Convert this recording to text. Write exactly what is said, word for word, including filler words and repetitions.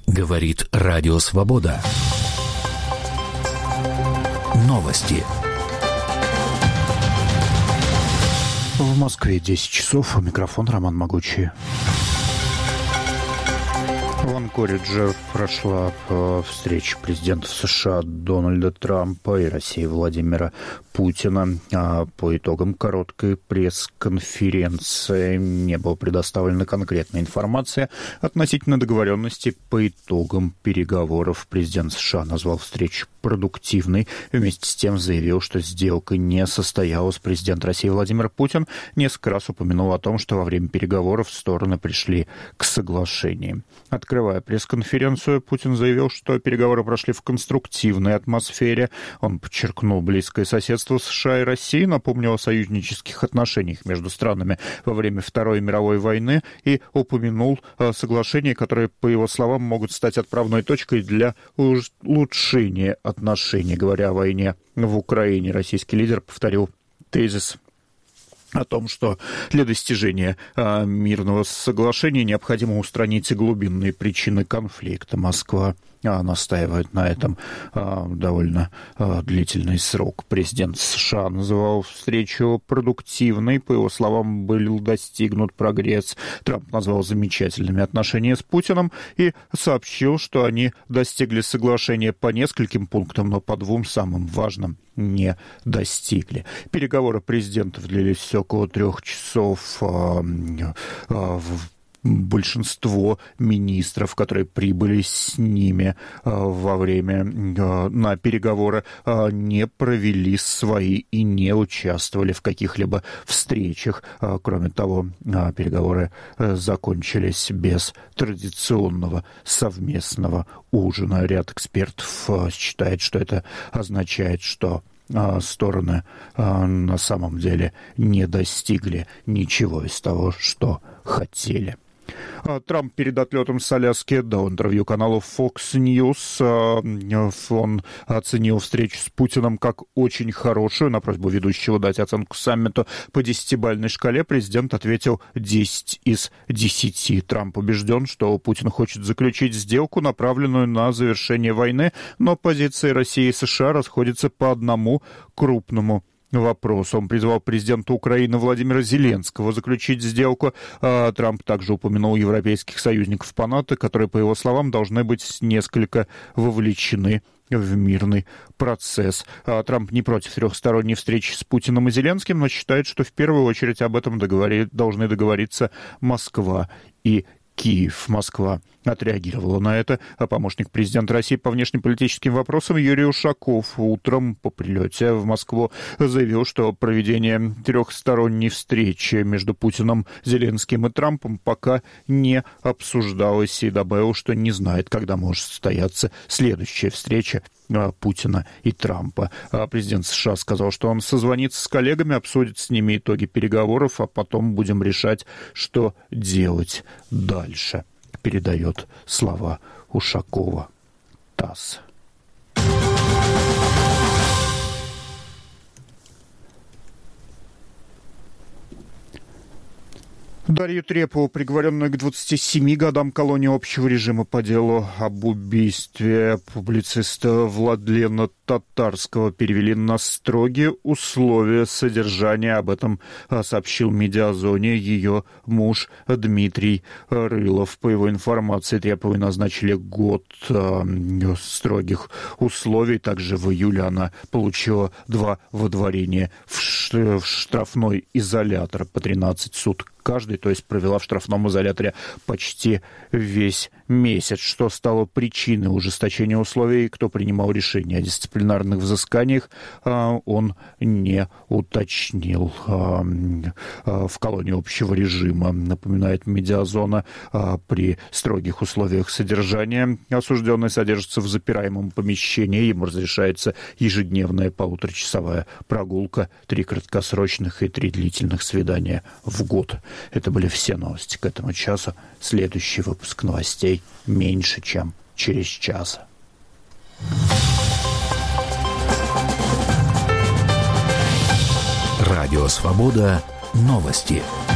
Говорит Радио Свобода. Новости. В Москве десять часов. Микрофон Роман Могучий. В Анкоридже прошла встреча президентов США Дональда Трампа и России Владимира Путина. По итогам короткой пресс-конференции не была предоставлена конкретная информация относительно договоренности по итогам переговоров. Президент США назвал встречу продуктивной. Вместе с тем заявил, что сделка не состоялась. Президент России Владимир Путин несколько раз упомянул о том, что во время переговоров стороны пришли к соглашению. Открывая пресс-конференцию, Путин заявил, что переговоры прошли в конструктивной атмосфере. Он подчеркнул близкое соседство США и России, напомнил о союзнических отношениях между странами во время Второй мировой войны и упомянул соглашения, которые, по его словам, могут стать отправной точкой для улучшения отношений. Говоря о войне в Украине, российский лидер повторил тезис о том, что для достижения а, мирного соглашения необходимо устранить глубинные причины конфликта. Москва а, настаивает на этом а, довольно а, длительный срок. Президент США называл встречу продуктивной. По его словам, был достигнут прогресс. Трамп назвал замечательными отношения с Путиным и сообщил, что они достигли соглашения по нескольким пунктам, но по двум самым важным не достигли. Переговоры президентов длились около трех часов. Большинство министров, которые прибыли с ними во время на переговоры, не провели свои и не участвовали в каких-либо встречах. Кроме того, переговоры закончились без традиционного совместного ужина. Ряд экспертов считает, что это означает, что стороны на самом деле не достигли ничего из того, что хотели. Трамп перед отлетом с Аляски дал интервью каналу Fox News. Он оценил встречу с Путиным как очень хорошую. На просьбу ведущего дать оценку саммиту по десятибалльной шкале президент ответил десять из десяти. Трамп убежден, что Путин хочет заключить сделку, направленную на завершение войны, но позиции России и США расходятся по одному крупному вопрос. Он призвал президента Украины Владимира Зеленского заключить сделку. Трамп также упомянул европейских союзников по НАТО, которые, по его словам, должны быть несколько вовлечены в мирный процесс. Трамп не против трехсторонней встречи с Путиным и Зеленским, но считает, что в первую очередь об этом договори... должны договориться Москва и Киев. Москва отреагировала на это. А помощник президента России по внешнеполитическим вопросам Юрий Ушаков утром по прилете в Москву заявил, что проведение трехсторонней встречи между Путиным, Зеленским и Трампом пока не обсуждалось, и добавил, что не знает, когда может состояться следующая встреча Путина и Трампа. Президент США сказал, что он созвонится с коллегами, обсудит с ними итоги переговоров, а потом будем решать, что делать дальше. Передает слова Ушакова ТАСС. Дарью Трепову, приговоренную к двадцати семи годам колонии общего режима по делу об убийстве публициста Владлена Татарского, перевели на строгие условия содержания. Об этом сообщил Медиазоне ее муж Дмитрий Рылов. По его информации, Треповой назначили год строгих условий. Также в июле она получила два выдворения в штрафной изолятор по тринадцать суток каждый, то есть провела в штрафном изоляторе почти весь месяц, что стало причиной ужесточения условий. Кто принимал решение о дисциплинарных взысканиях, он не уточнил. В колонии общего режима, напоминает Медиазона, при строгих условиях содержания осужденный содержится в запираемом помещении, ему разрешается ежедневная полуторачасовая прогулка, три краткосрочных и три длительных свидания в год. Это были все новости к этому часу. Следующий выпуск новостей меньше, чем через час. Радио Свобода. Новости.